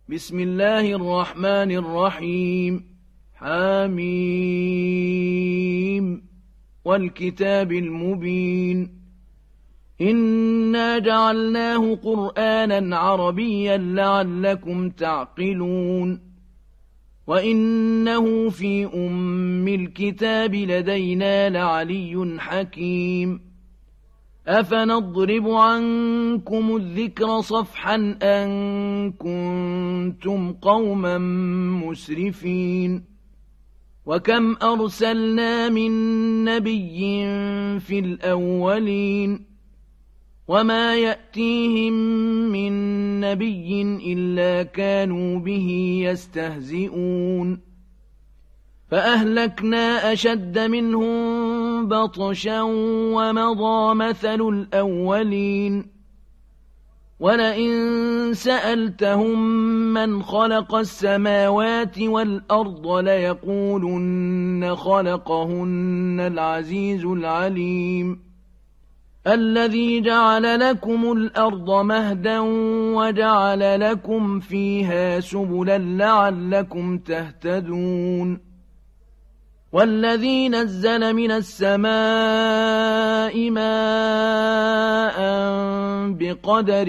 بسم الله الرحمن الرحيم حميم والكتاب المبين إنا جعلناه قرآنا عربيا لعلكم تعقلون وإنه في أم الكتاب لدينا لعلي حكيم أفنضرب عنكم الذكر صفحا أن كنتم قوما مسرفين وكم أرسلنا من نبي في الأولين وما يأتيهم من نبي إلا كانوا به يستهزئون فأهلكنا أشد منهم بطشا ومضى مثل الأولين ولئن سألتهم من خلق السماوات والأرض ليقولن خلقهن العزيز العليم الذي جعل لكم الأرض مهدا وجعل لكم فيها سبلا لعلكم تهتدون والذي نزل من السماء ماء بقدر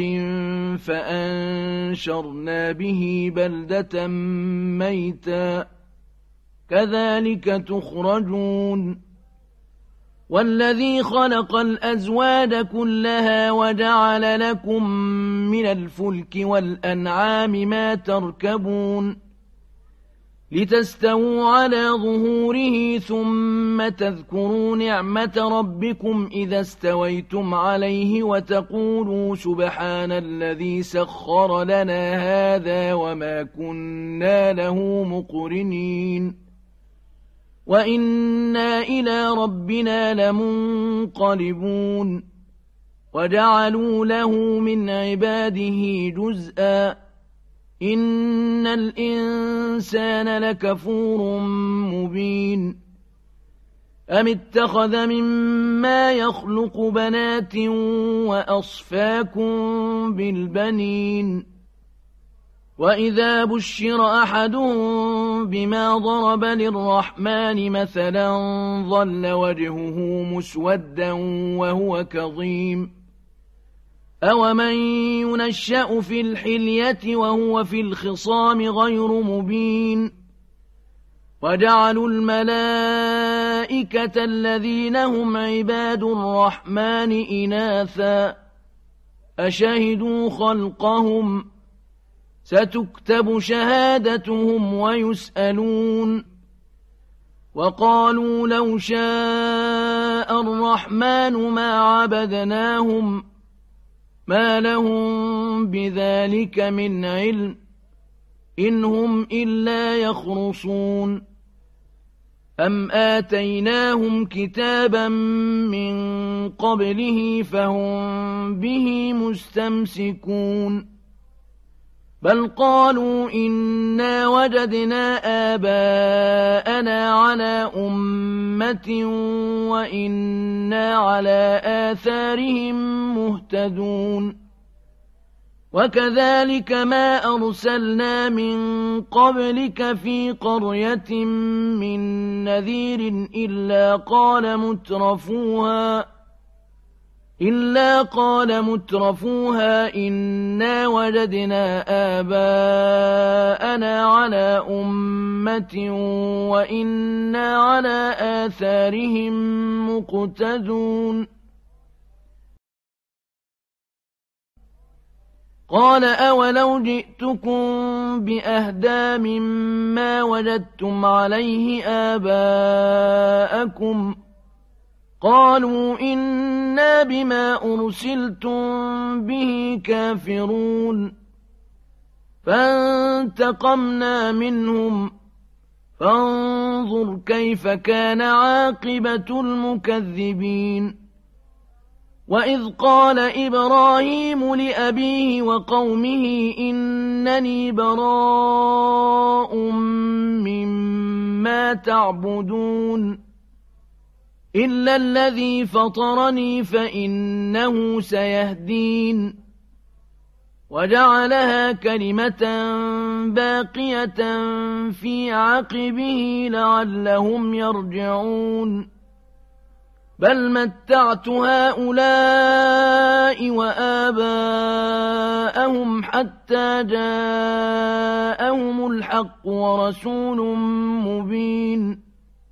فأنشرنا به بلدة ميتا كذلك تخرجون والذي خلق الأزواج كلها وجعل لكم من الفلك والأنعام ما تركبون لتستووا على ظهوره ثم تذكروا نعمة ربكم إذا استويتم عليه وتقولوا سبحان الذي سخر لنا هذا وما كنا له مقرنين وإنا إلى ربنا لمنقلبون وجعلوا له من عباده جزءا إن الإنسان لكفور مبين أم اتخذ مما يخلق بنات وأصفاكم بالبنين وإذا بشر أحدهم بما ضرب للرحمن مثلا ظل وجهه مسودا وهو كظيم أومن ينشأ في الحلية وهو في الخصام غير مبين وجعلوا الملائكة الذين هم عباد الرحمن إناثا أشهدوا خلقهم ستكتب شهادتهم ويسألون وقالوا لو شاء الرحمن ما عبدناهم ما لهم بذلك من علم إن هم إلا يخرصون أم آتيناهم كتابا من قبله فهم به مستمسكون بل قالوا إنا وجدنا آباءنا على أمة وإنا على آثارهم مهتدون وكذلك ما أرسلنا من قبلك في قرية من نذير إلا قال مترفوها إنا وجدنا آباءنا على أمة وإنا على آثارهم مقتدون قال أولو جئتكم بأهدى مما وجدتم عليه آباءكم قالوا إنا بما أرسلتم به كافرون فانتقمنا منهم فانظر كيف كان عاقبة المكذبين وإذ قال إبراهيم لأبيه وقومه إنني براء مما تعبدون إلا الذي فطرني فإنه سيهدين وجعلها كلمة باقية في عقبه لعلهم يرجعون بل متعت هؤلاء وآباءهم حتى جاءهم الحق ورسول مبين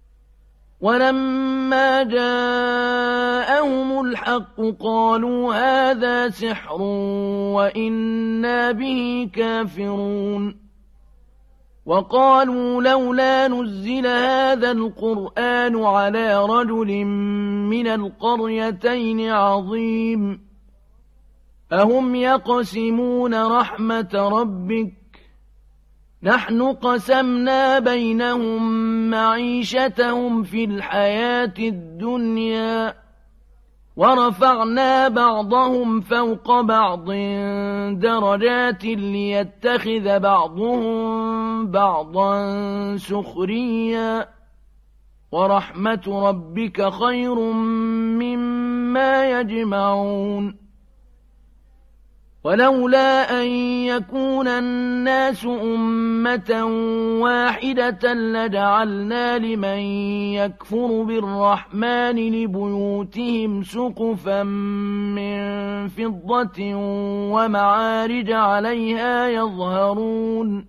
ولما جاءهم الحق قالوا هذا سحر وإنا به كافرون وقالوا لولا نزل هذا القرآن على رجل من القريتين عظيم أهم يقسمون رحمة ربك نحن قسمنا بينهم معيشتهم في الحياة الدنيا ورفعنا بعضهم فوق بعض درجات ليتخذ بعضهم بعضا سخريا ورحمة ربك خير مما يجمعون ولولا أن يكون الناس أمة واحدة لجعلنا لمن يكفر بالرحمن لبيوتهم سقفا من فضة ومعارج عليها يظهرون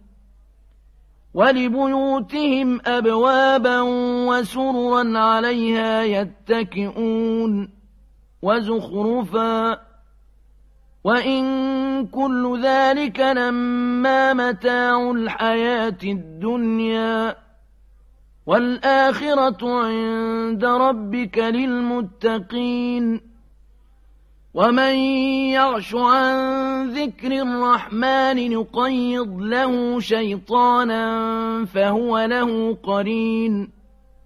ولبيوتهم أبوابا وسررا عليها يتكئون وزخرفا وإن كل ذلك لما متاع الحياة الدنيا والآخرة عند ربك للمتقين ومن يعش عن ذكر الرحمن نقيض له شيطانا فهو له قرين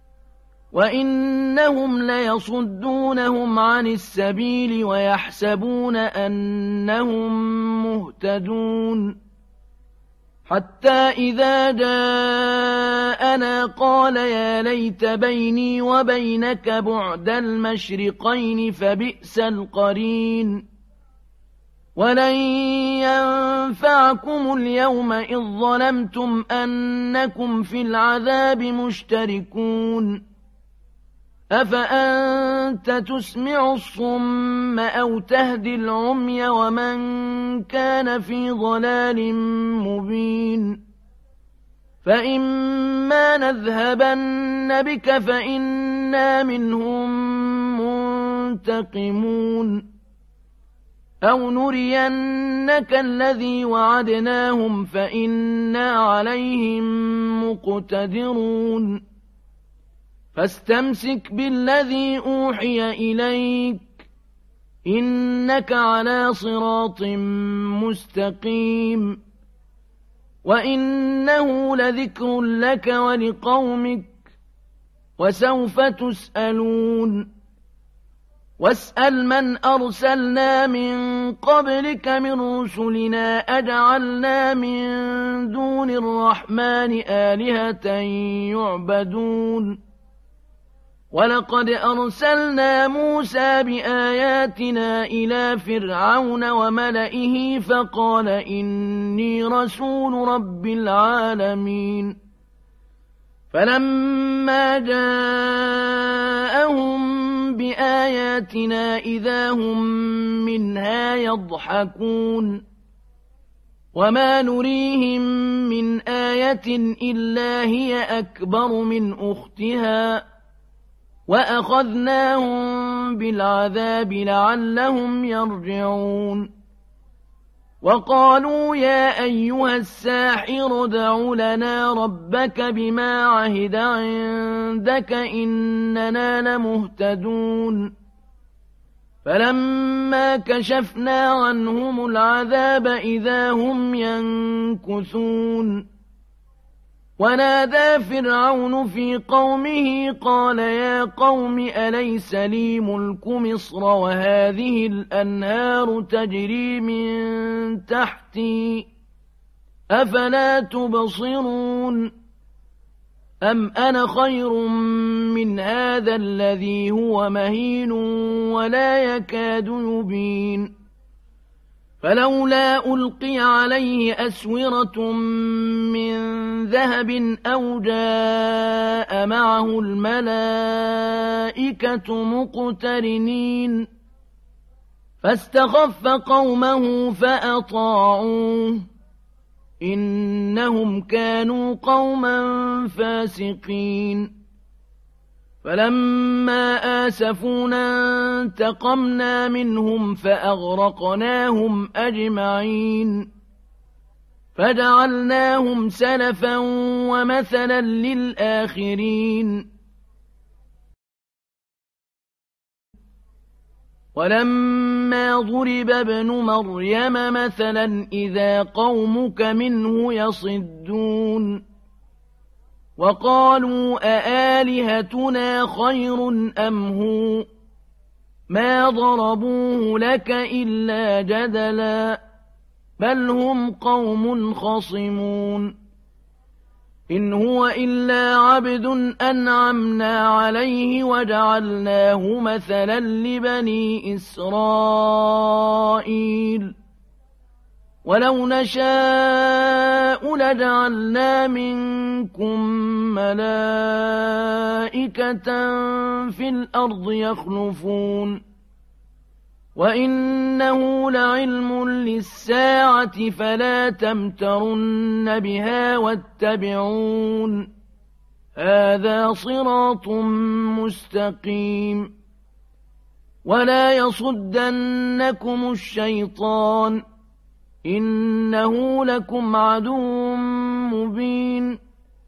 وإنهم ليصدونهم عن السبيل ويحسبون أنهم مهتدون حتى إذا جاءنا قال يا ليت بيني وبينك بعد المشرقين فبئس القرين ولن ينفعكم اليوم إذ ظلمتم أنكم في العذاب مشتركون أفأنت تسمع الصم أو تهدي العمي ومن كان في ضلال مبين فإما نذهبن بك فإنا منهم منتقمون أو نرينك الذي وعدناهم فإنا عليهم مقتدرون فاستمسك بالذي أوحي إليك إنك على صراط مستقيم وإنه لذكر لك ولقومك وسوف تسألون واسأل من أرسلنا من قبلك من رسلنا أجعلنا من دون الرحمن آلهة يعبدون ولقد أرسلنا موسى بآياتنا إلى فرعون وملئه فقال إني رسول رب العالمين فلما جاءهم بآياتنا إذا هم منها يضحكون وما نريهم من آية إلا هي أكبر من أختها وأخذناهم بالعذاب لعلهم يرجعون وقالوا يا أيها الساحر ادع لنا ربك بما عهد عندك إننا لمهتدون فلما كشفنا عنهم العذاب إذا هم ينكثون ونادى فرعون في قومه قال يا قوم أليس لي ملك مصر وهذه الأنهار تجري من تحتي أفلا تبصرون أم أنا خير من هذا الذي هو مهين ولا يكاد يبين فلولا ألقي عليه أسورة من ذهب أو جاء معه الملائكة مقترنين فاستخف قومه فأطاعوه إنهم كانوا قوما فاسقين فلما آسفونا انتقمنا منهم فأغرقناهم أجمعين فجعلناهم سلفا ومثلا للآخرين ولما ضرب ابن مريم مثلا إذا قومك منه يصدون وقالوا أآلهتنا خير أم هو ما ضربوه لك إلا جدلا بل هم قوم خصمون إن هو إلا عبد أنعمنا عليه وجعلناه مثلا لبني إسرائيل ولو نشاء لجعلنا منكم ملائكة في الأرض يخلفون وإنه لعلم للساعة فلا تمترن بها واتبعون هذا صراط مستقيم ولا يصدنكم الشيطان إنه لكم عدو مبين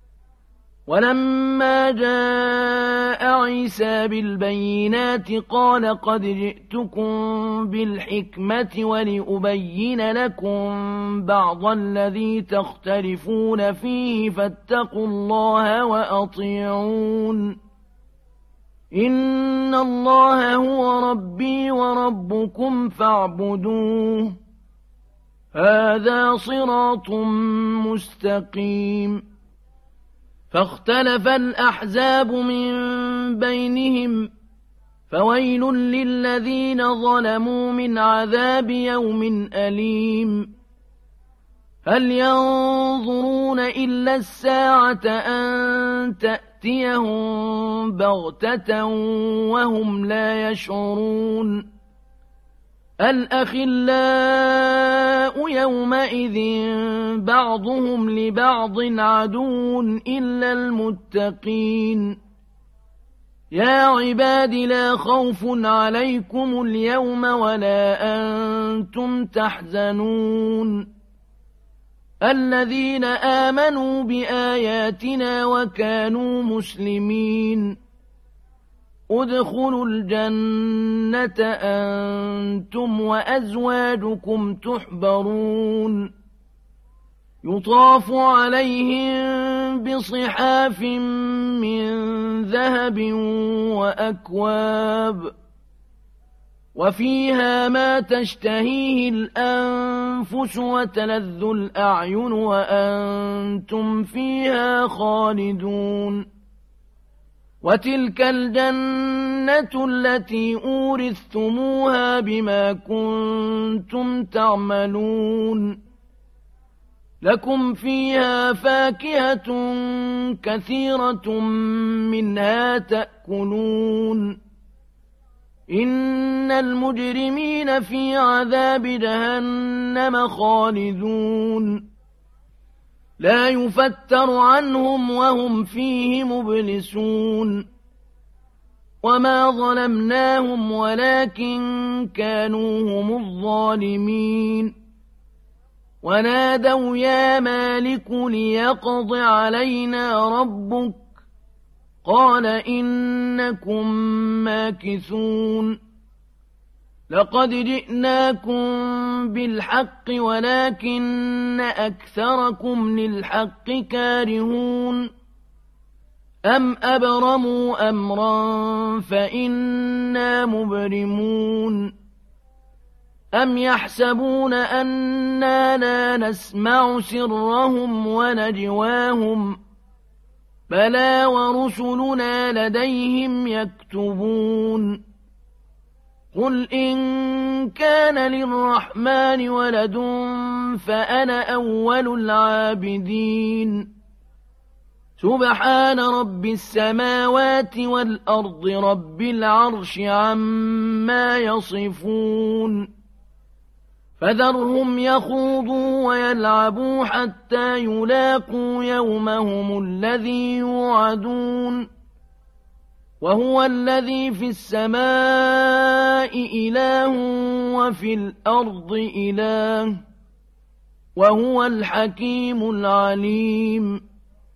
ولما جاء عيسى بالبينات قال قد جئتكم بالحكمة ولأبين لكم بعض الذي تختلفون فيه فاتقوا الله وأطيعون إن الله هو ربي وربكم فاعبدوه هذا صراط مستقيم فاختلف الأحزاب من بينهم فويل للذين ظلموا من عذاب يوم أليم هل ينظرون إلا الساعة أن تأتيهم بغتة وهم لا يشعرون الأخلاء يومئذ بعضهم لبعض عدو إلا المتقين يا عباد لا خوف عليكم اليوم ولا أنتم تحزنون الذين آمنوا بآياتنا وكانوا مسلمين ادخلوا الجنة أنتم وأزواجكم تحبرون يطاف عليهم بصحاف من ذهب وأكواب وفيها ما تشتهيه الأنفس وتلذ الأعين وأنتم فيها خالدون وتلك الجنة التي أورثتموها بما كنتم تعملون لكم فيها فاكهة كثيرة منها تأكلون إن المجرمين في عذاب جهنم خالدون لا يفتر عنهم وهم فيه مبلسون وما ظلمناهم ولكن كانوا هم الظالمين ونادوا يا مالك ليقض علينا ربك قال إنكم ماكثون لقد جئناكم بالحق ولكن أكثركم للحق كارهون أم أبرموا أمرا فإنا مبرمون أم يحسبون أنا لا نسمع سرهم ونجواهم بلى ورسلنا لديهم يكتبون قل إن كان للرحمن ولد فأنا أول العابدين سبحان رب السماوات والأرض رب العرش عما يصفون فذرهم يخوضوا ويلعبوا حتى يلاقوا يومهم الذي يوعدون وهو الذي في السماء إله وفي الأرض إله وهو الحكيم العليم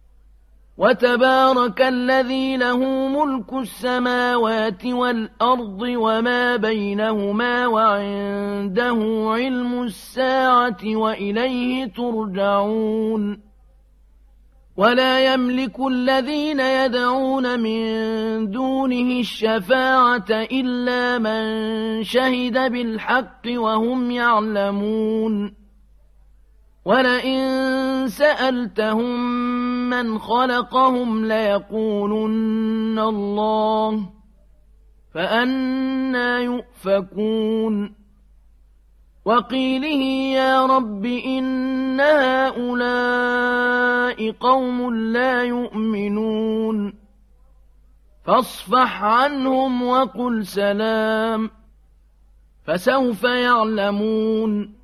وتبارك الذي له ملك السماوات والأرض وما بينهما وعنده علم الساعة وإليه ترجعون ولا يملك الذين يدعون من دونه الشفاعة إلا من شهد بالحق وهم يعلمون ولئن سألتهم من خلقهم ليقولن الله فأنى يؤفكون وقيله يا رب إن هؤلاء قوم لا يؤمنون فاصفح عنهم وقل سلام فسوف يعلمون